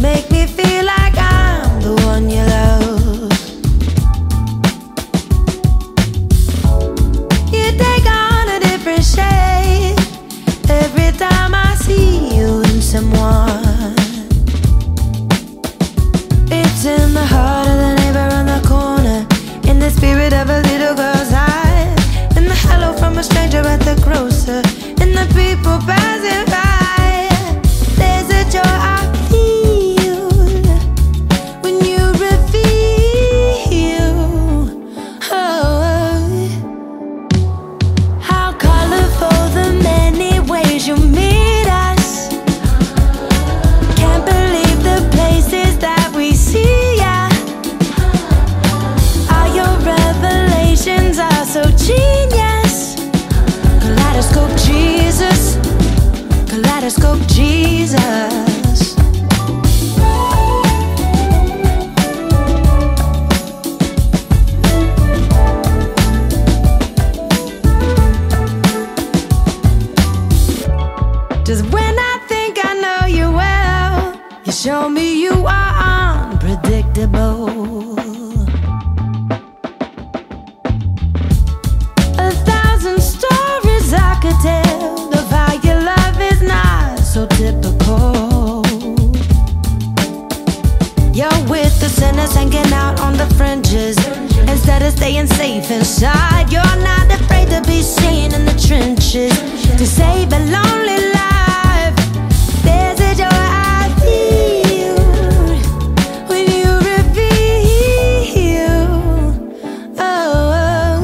make me feel like I'm the one you love. You take on a different shape every time I see you in someone. It's in the heart of the neighbor on the corner, in the spirit of a little girl's eyes, in the hello from a stranger at the grocer, in the people passing by. There's a joy I feel when you reveal. Oh, how colorful the many ways you meet us. Can't believe the places that we see ya. All your revelations are so genius. Kaleidoscope Jesus, Kaleidoscope Jesus. Just when I think I know you well, you show me you are unpredictable. 1,000 stories I could tell of how your love is not so typical. You're with the sinners hanging out on the fringes instead of staying safe inside. You're not afraid to be seen in the trenches to save a lonely life. There's a joy I feel when you reveal. Oh,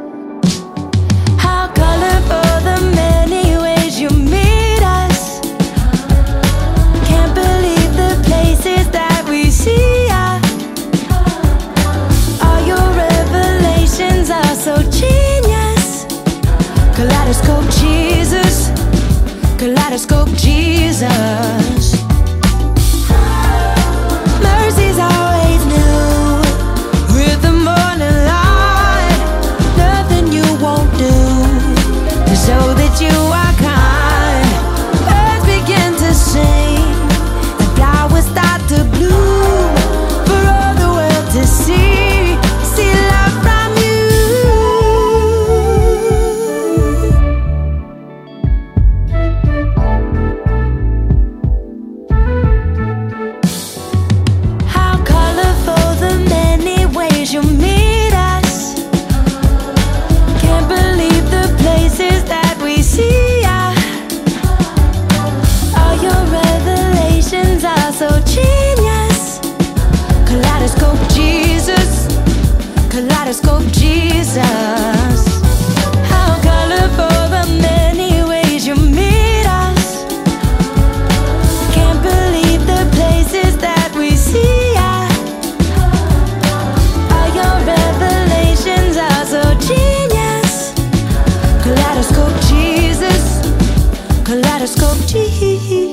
how colorful the many ways you meet us. Can't believe the places that we see ya. All your revelations are so genius. Kaleidoscope Jesus, Kaleidoscope Jesus. Mercy's always new with the morning light. Nothing you won't do to show that you are kind. Birds begin to sing and flowers start to bloom for all the world to see. See love from you. How colorful the many ways you meet us. Can't believe the places that we see ya. All your revelations are so genius. Kaleidoscope Jesus, Kaleidoscope Jesus. How colorful the many ways you meet us. Can't believe the places that we see ya. All your revelations are so genius. Kaleidoscope Jesus, Kaleidoscope Jesus.